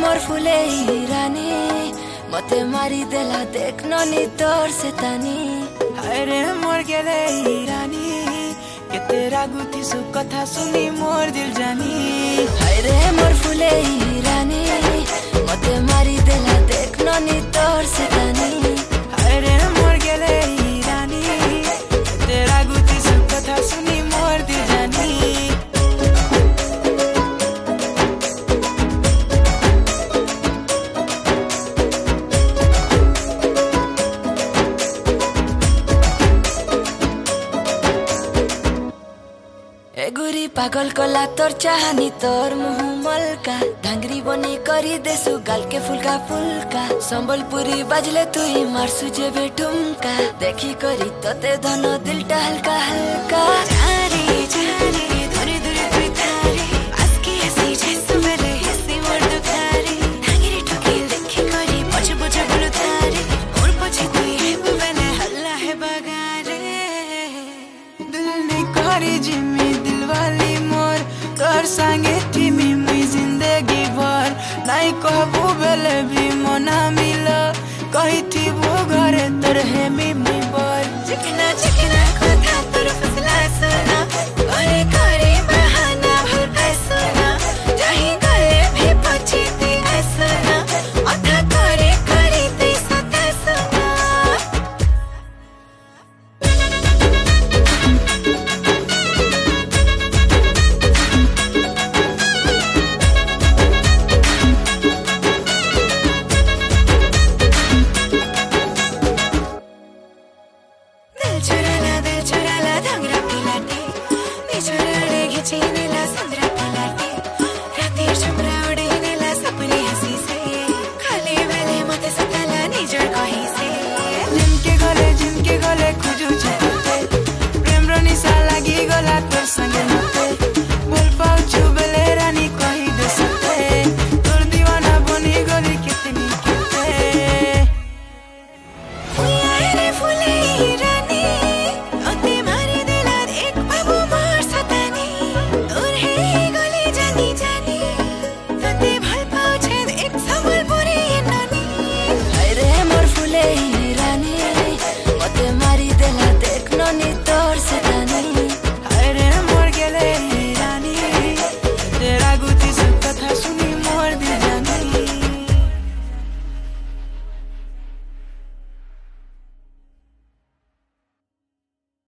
मोर फुले रानी मते मारी देला देखनो नी तोर से तानी हाय रे मोर गेले रानी के तेरा गुथी सु कथा सुनी मोर दिल जानी हाय रे मोर फुले रानी मते मारी देला देखनो नी तोर से तानी हाय रे मोर गेले रानी के तेरा गुथी सु कथा सुनी मोर दिल जानी गुरी पागल कोला तोर चाहनी तोर मुँह मलका धांगरी बनी करी देसु गाल के फुलका फुलका संबलपुरी बाजले तु ही मारसु जेबे ठुमका देखी करी तोते धन दिलटा हल्का हल्का जारी जारी दूरी दूरी तुई थारी आसकी हसी जैसु मेरे हसी मोर दुखारी धांगरी ठोकी देखी करी पछ पछ बुलु थारी मोर पछे तुई है बुबेले हल्ला है बगारे दिल ने करी जिमी वाली मोर तोर संगे टीमी मुई जिंदगी भर नाई कहबू बेले भी मना मिलो कही थी वो घरे तोर है मी मुई बर चिकना चिकना कथा तोर फसला सुना अरे